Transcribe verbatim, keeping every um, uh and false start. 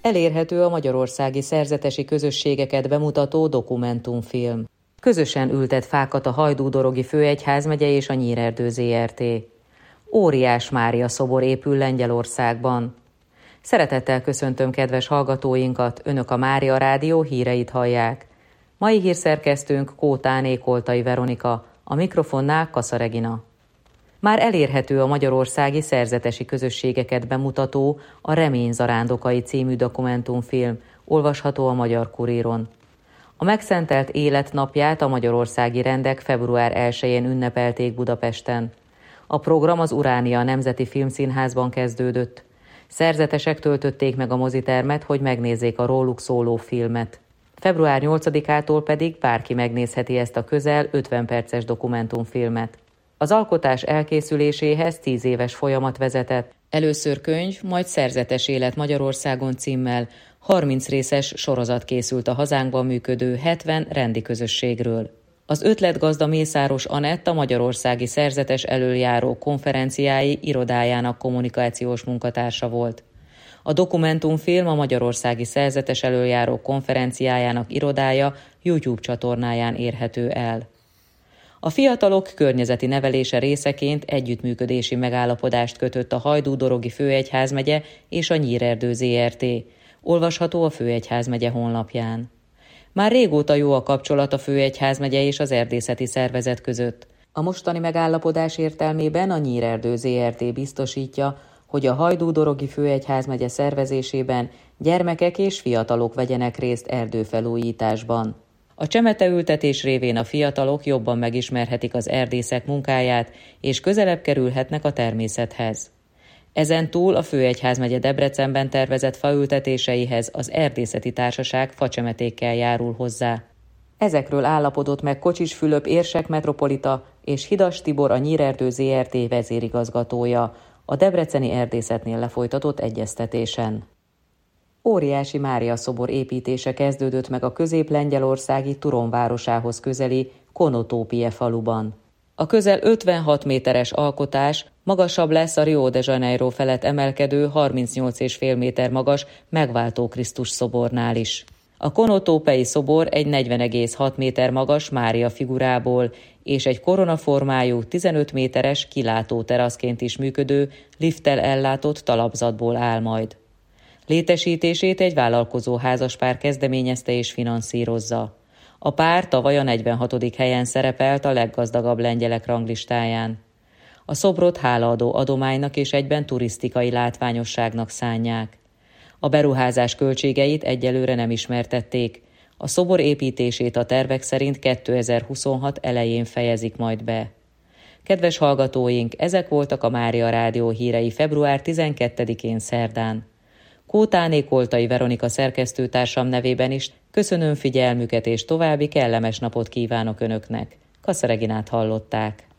elérhető a magyarországi szerzetesi közösségeket bemutató dokumentumfilm. Közösen ültet fákat a Hajdú-dorogi főegyházmegye és a Nyírerdő zé er té. Óriás Mária szobor épül Lengyelországban. Szeretettel köszöntöm kedves hallgatóinkat, Önök a Mária Rádió híreit hallják. Mai hírszerkesztőnk Kótáné Koltai Veronika, a mikrofonnál Kassa Regina. Már elérhető a magyarországi szerzetesi közösségeket bemutató a Remény zarándokai című dokumentumfilm, olvasható a Magyar Kuríron. A megszentelt életnapját a magyarországi rendek február elsején ünnepelték Budapesten. A program az Uránia Nemzeti Filmszínházban kezdődött. Szerzetesek töltötték meg a mozitermet, hogy megnézzék a róluk szóló filmet. február nyolcadikától pedig bárki megnézheti ezt a közel ötven perces dokumentumfilmet. Az alkotás elkészüléséhez tíz éves folyamat vezetett. Először könyv, majd Szerzetes élet Magyarországon címmel harminc részes sorozat készült a hazánkban működő hetven rendi közösségről. Az ötletgazda Mészáros Anett a Magyarországi Szerzetes Elöljáró konferenciái irodájának kommunikációs munkatársa volt. A dokumentumfilm a Magyarországi Szerzetes Elöljáró konferenciájának irodája YouTube csatornáján érhető el. A fiatalok környezeti nevelése részeként együttműködési megállapodást kötött a Hajdú-dorogi főegyházmegye és a Nyírerdő zé er té. Olvasható a főegyházmegye honlapján. Már régóta jó a kapcsolat a főegyházmegye és az erdészeti szervezet között. A mostani megállapodás értelmében a Nyírerdő zé er té biztosítja, hogy a Hajdú-dorogi főegyházmegye szervezésében gyermekek és fiatalok vegyenek részt erdőfelújításban. A csemeteültetés révén a fiatalok jobban megismerhetik az erdészek munkáját, és közelebb kerülhetnek a természethez. Ezen túl a főegyházmegye Debrecenben tervezett faültetéseihez az erdészeti társaság facsemetékkel járul hozzá. Ezekről állapodott meg Kocsis Fülöp érsek metropolita és Hidas Tibor a Nyírerdő zé er té vezérigazgatója a debreceni erdészetnél lefolytatott egyeztetésen. Óriási Mária szobor építése kezdődött meg a közép-lengyelországi Turon városához közeli Konotópie faluban. A közel ötvenhat méteres alkotás magasabb lesz a Rio de Janeiro felett emelkedő harmincnyolc egész öt méter magas Megváltó Krisztus szobornál is. A konotópei szobor egy negyven egész hat méter magas Mária figurából és egy koronaformájú tizenöt méteres kilátó teraszként is működő, lifttel ellátott talapzatból áll majd. Létesítését egy vállalkozó házaspár kezdeményezte és finanszírozza. A pár tavaly a negyvenhatodik helyen szerepelt a leggazdagabb lengyelek ranglistáján. A szobrot hálaadó adománynak és egyben turisztikai látványosságnak szánják. A beruházás költségeit egyelőre nem ismertették. A szobor építését a tervek szerint kétezer-huszonhat elején fejezik majd be. Kedves hallgatóink, ezek voltak a Mária Rádió hírei február tizenkettedikén szerdán. Kótáné Koltai Veronika szerkesztőtársam nevében is köszönöm figyelmüket és további kellemes napot kívánok Önöknek. Kassa Reginát hallották.